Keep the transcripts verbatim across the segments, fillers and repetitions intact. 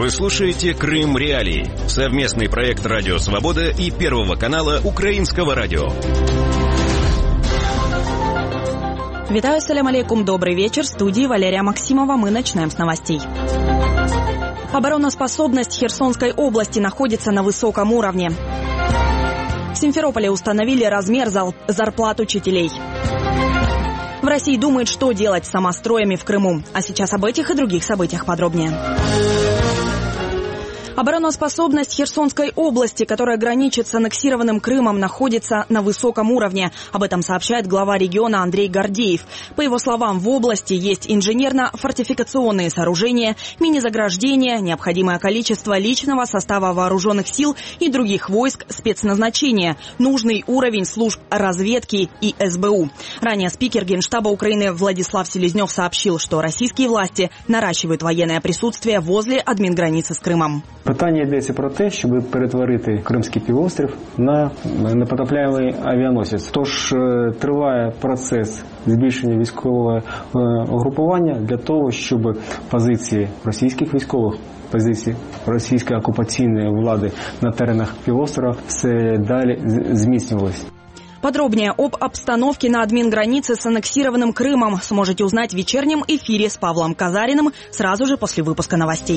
Вы слушаете «Крым Реалии» — совместный проект «Радио Свобода» и Первого канала Украинского радио. Витаю, салям алейкум, добрый вечер. В студии Валерия Максимова. Мы начинаем с новостей. Обороноспособность Херсонской области находится на высоком уровне. В Симферополе установили размер зарплат учителей. В России думают, что делать с самостроями в Крыму. А сейчас об этих и других событиях подробнее. Обороноспособность Херсонской области, которая граничит с аннексированным Крымом, находится на высоком уровне. Об этом сообщает глава региона Андрей Гордеев. По его словам, в области есть инженерно-фортификационные сооружения, мини-заграждения, необходимое количество личного состава вооруженных сил и других войск спецназначения, нужный уровень служб разведки и эс бэ у. Ранее спикер Генштаба Украины Владислав Селезнев сообщил, что российские власти наращивают военное присутствие возле админграницы с Крымом. Питання йдеться про те, щоб перетворити Кримський півострів на непотопляємий авіаносець. Тож триває процес збільшення військового угрупування для того, щоб позиції російських військових, позиції російської окупаційної влади на теренах півострова все далі зміцнювалися. Подробнее об обстановке на админгранице с аннексированным Крымом сможете узнать в вечернем эфире с Павлом Казариным сразу же после выпуска новостей.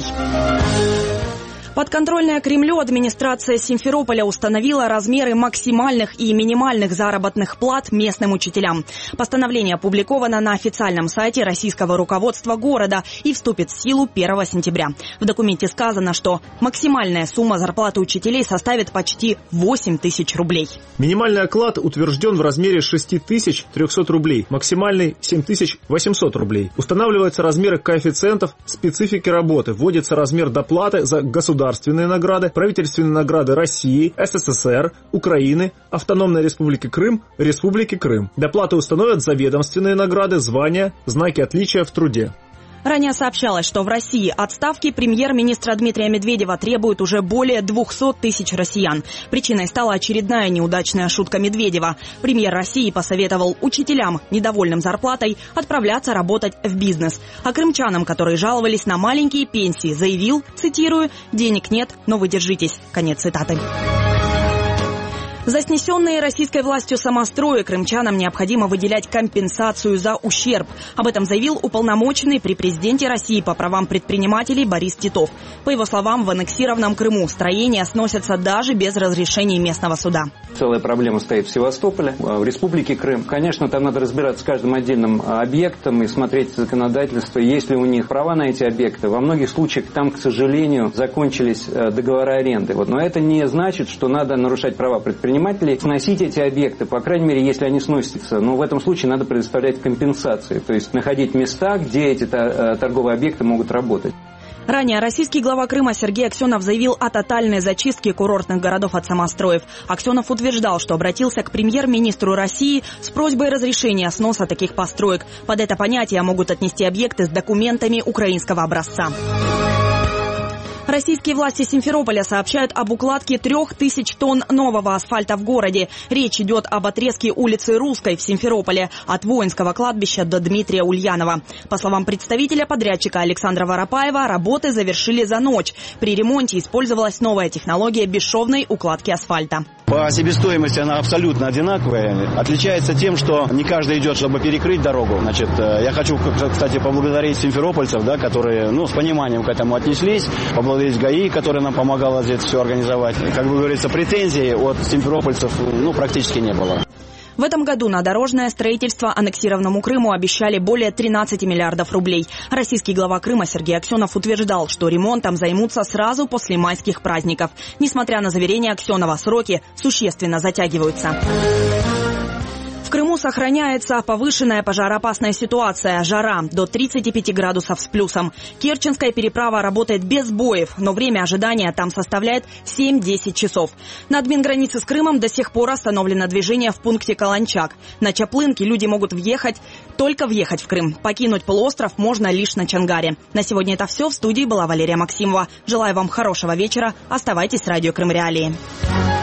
Подконтрольная Кремлю администрация Симферополя установила размеры максимальных и минимальных заработных плат местным учителям. Постановление опубликовано на официальном сайте российского руководства города и вступит в силу первого сентября. В документе сказано, что максимальная сумма зарплаты учителей составит почти восемь тысяч рублей. Минимальный оклад утвержден в размере шесть тысяч триста рублей, максимальный семь тысяч восемьсот рублей. Устанавливаются размеры коэффициентов специфики работы, вводится размер доплаты за государственные государственные награды, правительственные награды России, эс эс эс эр, Украины, Автономной Республики Крым, Республики Крым. Доплаты установят за ведомственные награды, звания, знаки отличия в труде. Ранее сообщалось, что в России отставки премьер-министра Дмитрия Медведева требуют уже более двухсот тысяч россиян. Причиной стала очередная неудачная шутка Медведева. Премьер России посоветовал учителям, недовольным зарплатой, отправляться работать в бизнес. А крымчанам, которые жаловались на маленькие пенсии, заявил, цитирую, «Денег нет, но вы держитесь». Конец цитаты. За снесенные российской властью самострои крымчанам необходимо выделять компенсацию за ущерб. Об этом заявил уполномоченный при президенте России по правам предпринимателей Борис Титов. По его словам, в аннексированном Крыму строения сносятся даже без разрешения местного суда. Целая проблема стоит в Севастополе, в Республике Крым. Конечно, там надо разбираться с каждым отдельным объектом и смотреть законодательство, есть ли у них права на эти объекты. Во многих случаях там, к сожалению, закончились договоры аренды. Вот. Но это не значит, что надо нарушать права предпринимателей. Сносить эти объекты, по крайней мере, если они сносятся. Но в этом случае надо предоставлять компенсации, то есть находить места, где эти торговые объекты могут работать. Ранее российский глава Крыма Сергей Аксенов заявил о тотальной зачистке курортных городов от самостроев. Аксенов утверждал, что обратился к премьер-министру России с просьбой разрешения сноса таких построек. Под это понятие могут отнести объекты с документами украинского образца. Российские власти Симферополя сообщают об укладке трех тысяч тонн нового асфальта в городе. Речь идет об отрезке улицы Русской в Симферополе от Воинского кладбища до Дмитрия Ульянова. По словам представителя подрядчика Александра Воропаева, работы завершили за ночь. При ремонте использовалась новая технология бесшовной укладки асфальта. По себестоимости она абсолютно одинаковая. Отличается тем, что не каждый идет, чтобы перекрыть дорогу. Значит, я хочу, кстати, поблагодарить симферопольцев, да, которые ну, с пониманием к этому отнеслись. Поблагодарить ГАИ, которая нам помогала здесь все организовать. Как бы говорится, претензий от симферопольцев ну, практически не было. В этом году на дорожное строительство аннексированному Крыму обещали более тринадцати миллиардов рублей. Российский глава Крыма Сергей Аксенов утверждал, что ремонтом займутся сразу после майских праздников. Несмотря на заверения Аксенова, сроки существенно затягиваются. В Крыму сохраняется повышенная пожароопасная ситуация. Жара до тридцати пяти градусов с плюсом. Керченская переправа работает без сбоев, но время ожидания там составляет семь-десять часов. На админгранице с Крымом до сих пор остановлено движение в пункте Каланчак. На Чаплынке люди могут въехать, только въехать в Крым. Покинуть полуостров можно лишь на Чангаре. На сегодня это все. В студии была Валерия Максимова. Желаю вам хорошего вечера. Оставайтесь с радио Крым Реалии.